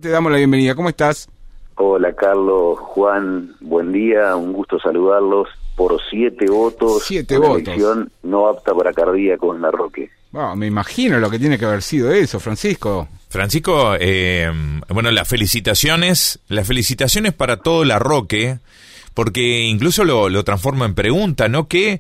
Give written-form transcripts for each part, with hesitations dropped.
te damos la bienvenida. ¿Cómo estás? Hola Carlos, Juan, buen día, un gusto saludarlos. Por 7 votos, 7 una votos. elección no apta para cardíaco en Larroque. Bueno, me imagino lo que tiene que haber sido eso, Francisco. Francisco, bueno, las felicitaciones para todo Larroque, porque incluso lo transformo en pregunta, ¿no? ¿Qué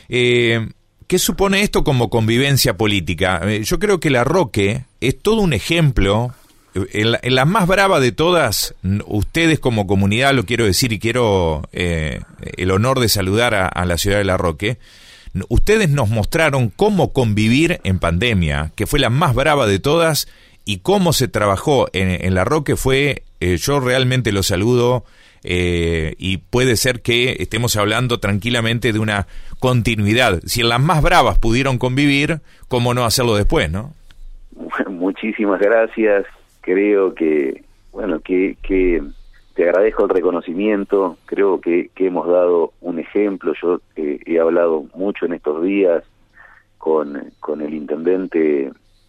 supone esto como convivencia política? Yo creo que Larroque es todo un ejemplo. En la más brava de todas, ustedes como comunidad, lo quiero decir, y quiero el honor de saludar a la ciudad de Larroque, ustedes nos mostraron cómo convivir en pandemia, que fue la más brava de todas, y cómo se trabajó en Larroque fue, yo realmente lo saludo, y puede ser que estemos hablando tranquilamente de una continuidad. Si en las más bravas pudieron convivir, ¿cómo no hacerlo después, no? Muchísimas gracias. Creo que, bueno, que te agradezco el reconocimiento. Creo que hemos dado un ejemplo. Yo he hablado mucho en estos días con el intendente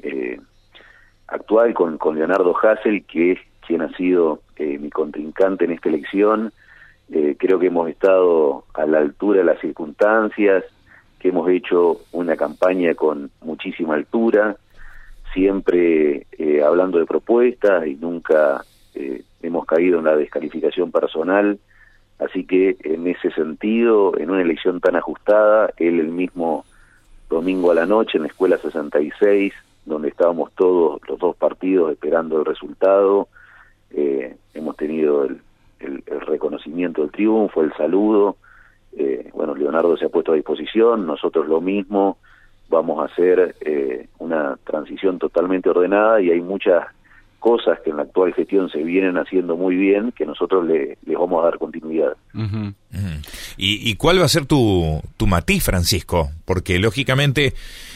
actual, con Leonardo Hassel, que es quien ha sido mi contrincante en esta elección. Creo que hemos estado a la altura de las circunstancias, que hemos hecho una campaña con muchísima altura, siempre hablando de propuestas y nunca hemos caído en la descalificación personal. Así que en ese sentido, en una elección tan ajustada, él el mismo domingo a la noche en la Escuela 66, donde estábamos todos los dos partidos esperando el resultado, hemos tenido el reconocimiento del triunfo, el saludo. Bueno, Leonardo se ha puesto a disposición, nosotros lo mismo. Vamos a hacer una transición totalmente ordenada y hay muchas cosas que en la actual gestión se vienen haciendo muy bien que nosotros les vamos a dar continuidad. Uh-huh. ¿Y cuál va a ser tu matiz, Francisco? Porque lógicamente,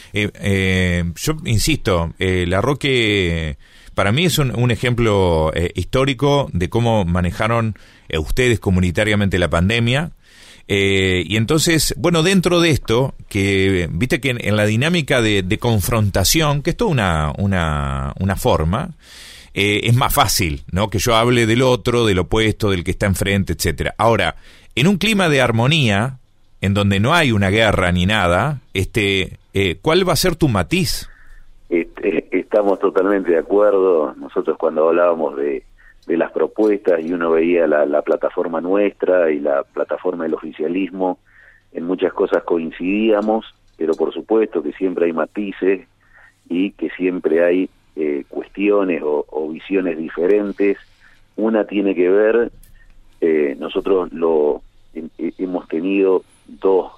yo insisto, Larroque para mí es un ejemplo histórico de cómo manejaron ustedes comunitariamente la pandemia. Y entonces, bueno, dentro de esto, que viste que en la dinámica de confrontación, que es toda una forma, es más fácil, ¿no? Que yo hable del otro, del opuesto, del que está enfrente, etcétera. Ahora, en un clima de armonía, en donde no hay una guerra ni nada, ¿cuál va a ser tu matiz? Estamos totalmente de acuerdo. Nosotros cuando hablábamos de las propuestas y uno veía la plataforma nuestra y la plataforma del oficialismo, en muchas cosas coincidíamos, pero por supuesto que siempre hay matices y que siempre hay cuestiones o visiones diferentes. Una tiene que ver, nosotros hemos tenido dos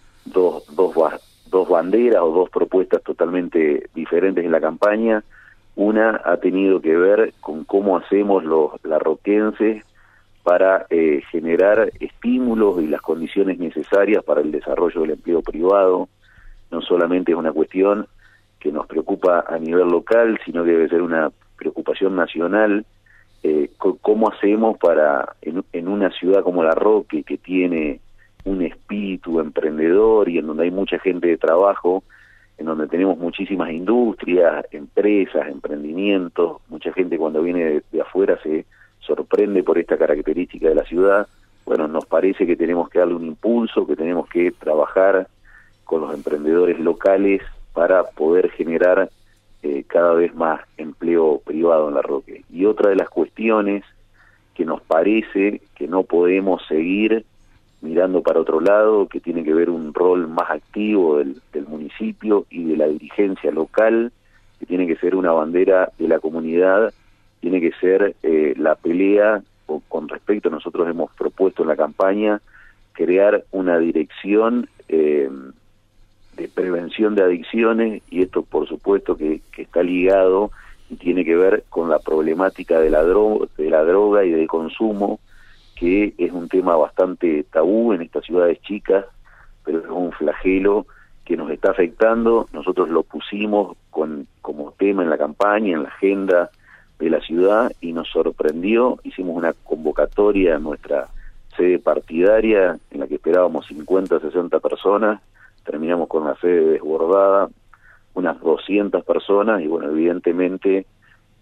banderas o dos propuestas totalmente diferentes en la campaña. Una ha tenido que ver con cómo hacemos los larroquenses para generar estímulos y las condiciones necesarias para el desarrollo del empleo privado. No solamente es una cuestión que nos preocupa a nivel local, sino que debe ser una preocupación nacional. ¿Cómo hacemos para, en una ciudad como Larroque, que tiene un espíritu emprendedor y en donde hay mucha gente de trabajo, en donde tenemos muchísimas industrias, empresas, emprendimientos, mucha gente cuando viene de afuera se sorprende por esta característica de la ciudad? Bueno, nos parece que tenemos que darle un impulso, que tenemos que trabajar con los emprendedores locales para poder generar cada vez más empleo privado en Larroque. Y otra de las cuestiones que nos parece que no podemos seguir mirando para otro lado, que tiene que ver un rol más activo del municipio y de la dirigencia local, que tiene que ser una bandera de la comunidad, tiene que ser la pelea con respecto. Nosotros hemos propuesto en la campaña crear una dirección de prevención de adicciones, y esto por supuesto que está ligado y tiene que ver con la problemática de la droga y del consumo, que es un tema bastante tabú en estas ciudades chicas, pero es un flagelo que nos está afectando. Nosotros lo pusimos como tema en la campaña, en la agenda de la ciudad, y nos sorprendió. Hicimos una convocatoria en nuestra sede partidaria en la que esperábamos 50, 60 personas, terminamos con la sede desbordada, unas 200 personas, y bueno, evidentemente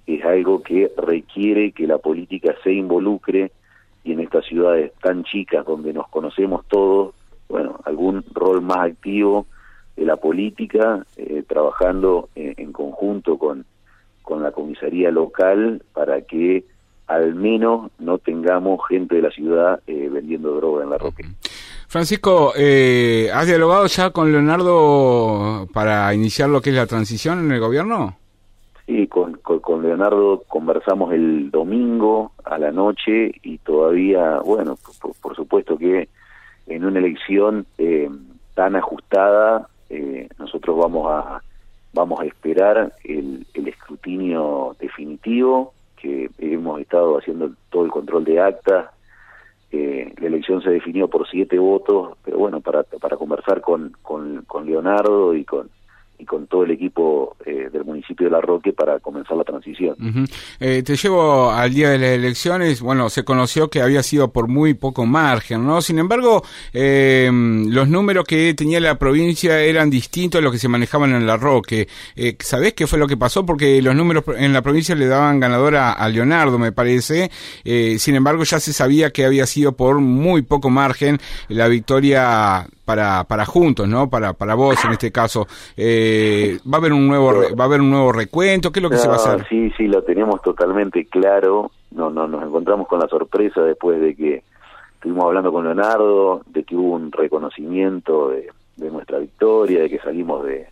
es algo que requiere que la política se involucre, y en estas ciudades tan chicas donde nos conocemos todos, bueno, algún rol más activo de la política, trabajando en conjunto con la comisaría local para que al menos no tengamos gente de la ciudad vendiendo droga en La Roque. Francisco, ¿has dialogado ya con Leonardo para iniciar lo que es la transición en el gobierno? Sí, con Leonardo conversamos el domingo a la noche, y todavía, bueno, por supuesto que en una elección tan ajustada, nosotros vamos a esperar el escrutinio definitivo, que hemos estado haciendo todo el control de actas. La elección se definió por 7 votos, pero bueno, para conversar con Leonardo y con todo el equipo del municipio de La Roque para comenzar la transición. Uh-huh. Te llevo al día de las elecciones. Bueno, se conoció que había sido por muy poco margen, ¿no? Sin embargo, los números que tenía la provincia eran distintos a los que se manejaban en La Roque. ¿Sabés qué fue lo que pasó? Porque los números en la provincia le daban ganadora a Leonardo, me parece. Sin embargo, ya se sabía que había sido por muy poco margen la victoria para Juntos, ¿no? Para vos en este caso. ¿Va a haber un nuevo recuento? ¿Qué es lo que se va a hacer? Sí, lo teníamos totalmente claro. No, nos encontramos con la sorpresa después de que estuvimos hablando con Leonardo, de que hubo un reconocimiento de nuestra victoria, de que salimos de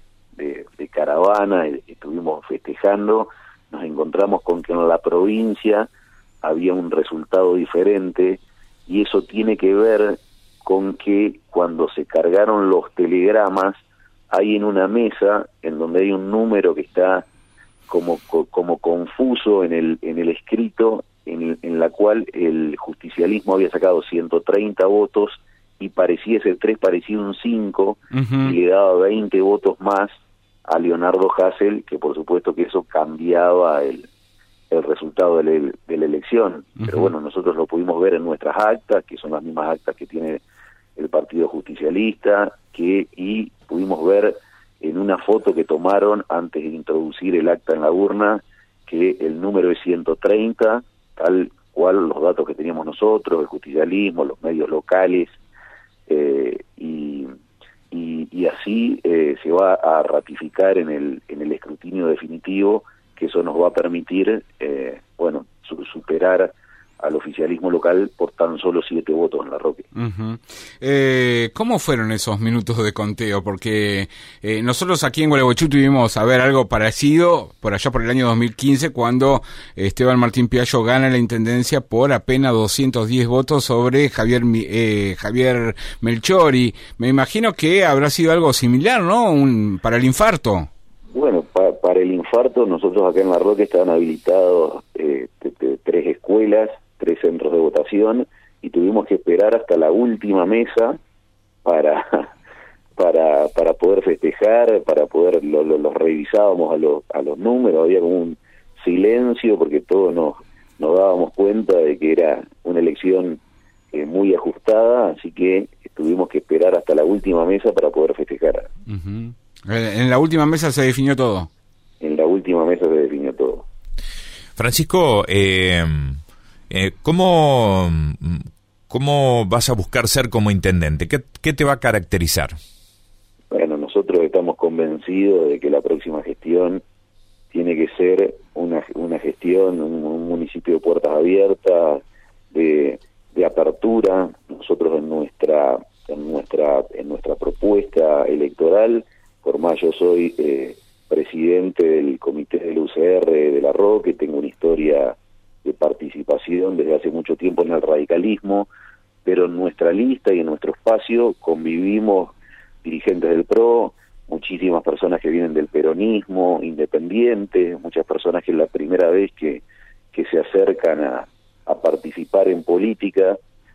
caravana y estuvimos festejando. Nos encontramos con que en la provincia había un resultado diferente, y eso tiene que ver con que cuando se cargaron los telegramas, hay en una mesa en donde hay un número que está como confuso en el escrito, en la cual el justicialismo había sacado 130 votos y ese 3 parecía un 5, uh-huh, y le daba 20 votos más a Leonardo Hassel, que por supuesto que eso cambiaba el resultado de la elección. Uh-huh. Pero bueno, nosotros lo pudimos ver en nuestras actas, que son las mismas actas que tiene el Partido Justicialista, y pudimos ver en una foto que tomaron antes de introducir el acta en la urna que el número es 130, tal cual los datos que teníamos nosotros, el justicialismo, los medios locales, y así se va a ratificar en el escrutinio definitivo, que eso nos va a permitir superar al oficialismo local por tan solo 7 votos en La Roque. Uh-huh. ¿Cómo fueron esos minutos de conteo? Porque nosotros aquí en Gualeguaychú tuvimos a ver algo parecido por allá por el año 2015, cuando Esteban Martín Piallo gana la intendencia por apenas 210 votos sobre Javier Melchori. Me imagino que habrá sido algo similar, ¿no? Para el infarto. Bueno, para el infarto, nosotros acá en La Roque estaban habilitados 3 escuelas, 3 centros de votación, y tuvimos que esperar hasta la última mesa para poder festejar, para poder los revisábamos a los números. Había como un silencio porque todos nos dábamos cuenta de que era una elección muy ajustada, así que tuvimos que esperar hasta la última mesa para poder festejar. Uh-huh. ¿En la última mesa se definió todo? En la última mesa se definió todo. Francisco, ¿cómo vas a buscar ser como intendente? ¿Qué te va a caracterizar? Bueno, nosotros estamos convencidos de que la próxima gestión tiene que ser una gestión, un municipio de puertas abiertas, de apertura. Nosotros en nuestra propuesta electoral, por más yo soy presidente del comité del UCR de La Roque, tengo una historia de participación desde hace mucho tiempo en el radicalismo, pero en nuestra lista y en nuestro espacio convivimos dirigentes del PRO, muchísimas personas que vienen del peronismo, independientes, muchas personas que es la primera vez que se acercan a participar en política.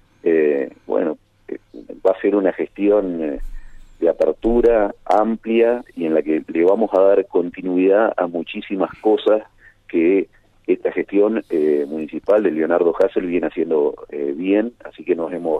Va a ser una gestión de apertura amplia y en la que le vamos a dar continuidad a muchísimas cosas que esta gestión municipal de Leonardo Hassel viene haciendo bien, así que nos hemos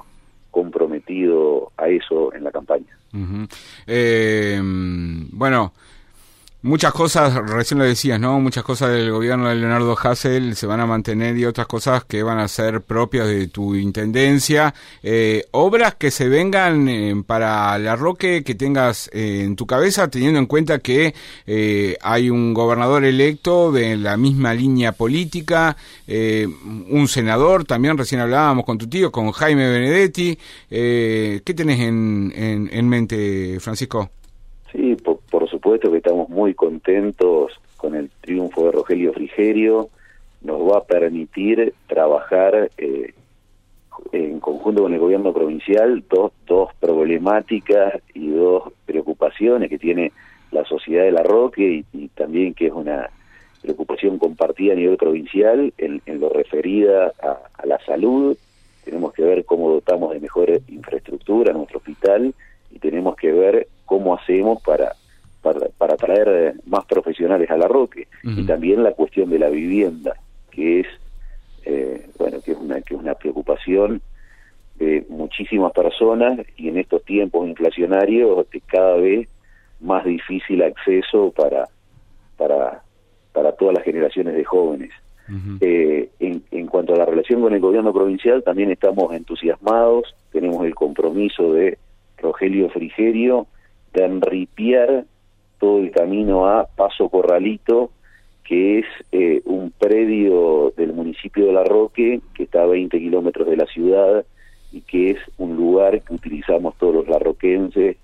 comprometido a eso en la campaña. Uh-huh. Muchas cosas, recién lo decías, ¿no? Muchas cosas del gobierno de Leonardo Hassel se van a mantener y otras cosas que van a ser propias de tu intendencia. Obras que se vengan para Larroque, que tengas en tu cabeza, teniendo en cuenta que hay un gobernador electo de la misma línea política, un senador, también recién hablábamos con tu tío, con Jaime Benedetti. ¿Qué tenés en mente, Francisco? Sí, por supuesto que estamos muy contentos con el triunfo de Rogelio Frigerio. Nos va a permitir trabajar en conjunto con el gobierno provincial dos problemáticas y dos preocupaciones que tiene la sociedad de Larroque y también que es una preocupación compartida a nivel provincial en lo referida a la salud. Tenemos que ver cómo dotamos de mejor infraestructura nuestro hospital y tenemos que ver cómo hacemos para traer más profesionales a Larroque. Y también la cuestión de la vivienda, que es que es una preocupación de muchísimas personas y en estos tiempos inflacionarios de cada vez más difícil acceso para todas las generaciones de jóvenes. En cuanto a la relación con el gobierno provincial, también estamos entusiasmados, tenemos el compromiso de Rogelio Frigerio de enripiar todo el camino a Paso Corralito, que es un predio del municipio de Larroque, que está a 20 kilómetros de la ciudad, y que es un lugar que utilizamos todos los larroquenses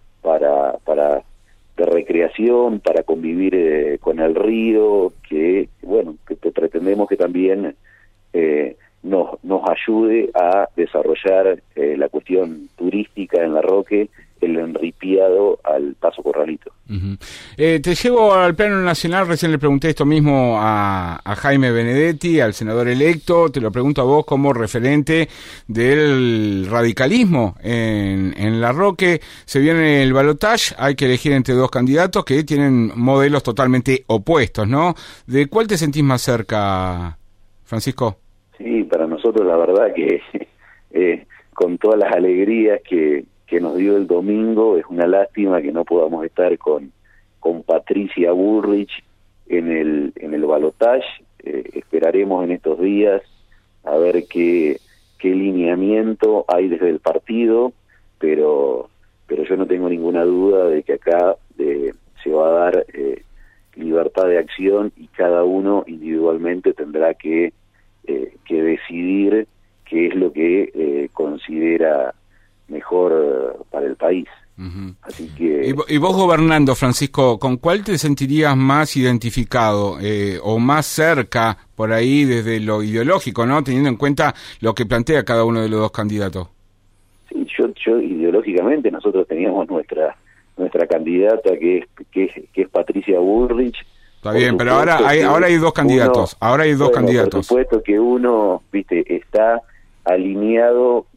de recreación, para convivir con el río, que pretendemos que también nos ayude a desarrollar la cuestión turística en Larroque, el enripiado al Paso Corralito. Te llevo al plano nacional. Recién le pregunté esto mismo a Jaime Benedetti, al senador electo. Te lo pregunto a vos como referente del radicalismo en Larroque. Se viene el balotaje, hay que elegir entre dos candidatos que tienen modelos totalmente opuestos, ¿no? ¿De cuál te sentís más cerca, Francisco? Sí, para nosotros la verdad que con todas las alegrías que nos dio el domingo, es una lástima que no podamos estar con Patricia Bullrich en el balotaje. Esperaremos en estos días a ver qué lineamiento hay desde el partido, pero yo no tengo ninguna duda de que acá se va a dar libertad de acción y cada uno individualmente tendrá que decidir qué es lo que considera mejor para el país. Así que y vos gobernando, Francisco, ¿con cuál te sentirías más identificado o más cerca por ahí desde lo ideológico, no, teniendo en cuenta lo que plantea cada uno de los dos candidatos? Sí, yo ideológicamente nosotros teníamos nuestra candidata que es Patricia Bullrich. Está bien, pero ahora hay dos candidatos. Ahora hay dos candidatos. Por supuesto que uno, está alineado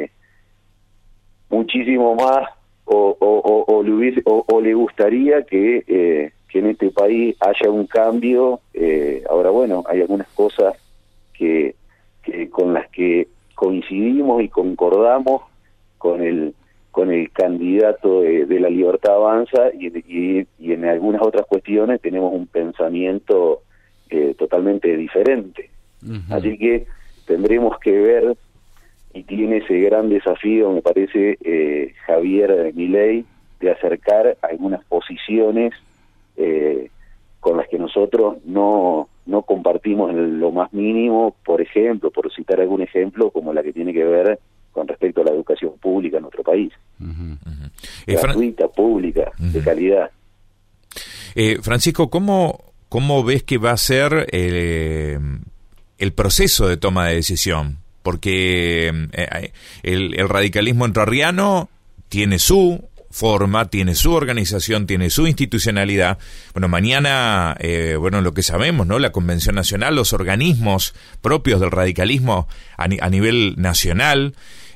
muchísimo más o le gustaría que en este país haya un cambio. Ahora hay algunas cosas que con las que coincidimos y concordamos con el candidato de la Libertad Avanza y en algunas otras cuestiones tenemos un pensamiento totalmente diferente. Así que tendremos que ver, y tiene ese gran desafío, me parece, Javier Milei, de acercar algunas posiciones con las que nosotros no compartimos en lo más mínimo, por ejemplo, por citar algún ejemplo, como la que tiene que ver con respecto a la educación pública en nuestro país. Gratuita, pública, de calidad. Francisco, ¿cómo ves que va a ser el proceso de toma de decisión? Porque el radicalismo entrerriano tiene su forma, tiene su organización, tiene su institucionalidad. Bueno, mañana, lo que sabemos, ¿no? La Convención Nacional, los organismos propios del radicalismo a nivel nacional.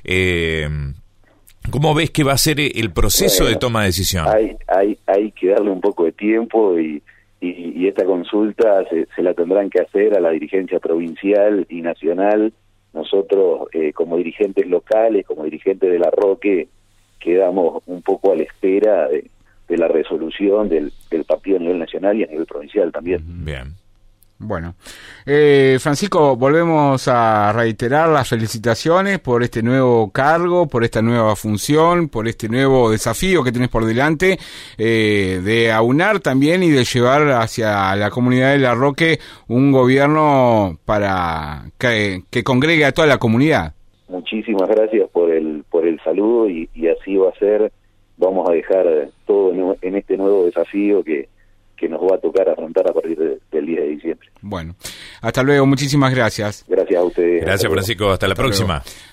¿Cómo ves que va a ser el proceso de toma de decisión? Hay que darle un poco de tiempo y esta consulta se la tendrán que hacer a la dirigencia provincial y nacional. Nosotros, como dirigentes locales, como dirigentes de Larroque, quedamos un poco a la espera la resolución del partido a nivel nacional y a nivel provincial también. Bien. Bueno, Francisco, volvemos a reiterar las felicitaciones por este nuevo cargo, por esta nueva función, por este nuevo desafío que tenés por delante, de aunar también y de llevar hacia la comunidad de La Roque un gobierno para que congregue a toda la comunidad. Muchísimas gracias por el saludo y así va a ser. Vamos a dejar todo en este nuevo desafío que nos va a tocar afrontar a partir del 10 de diciembre. Bueno, hasta luego, muchísimas gracias. Gracias a ustedes. Gracias, Francisco, hasta la próxima. Luego.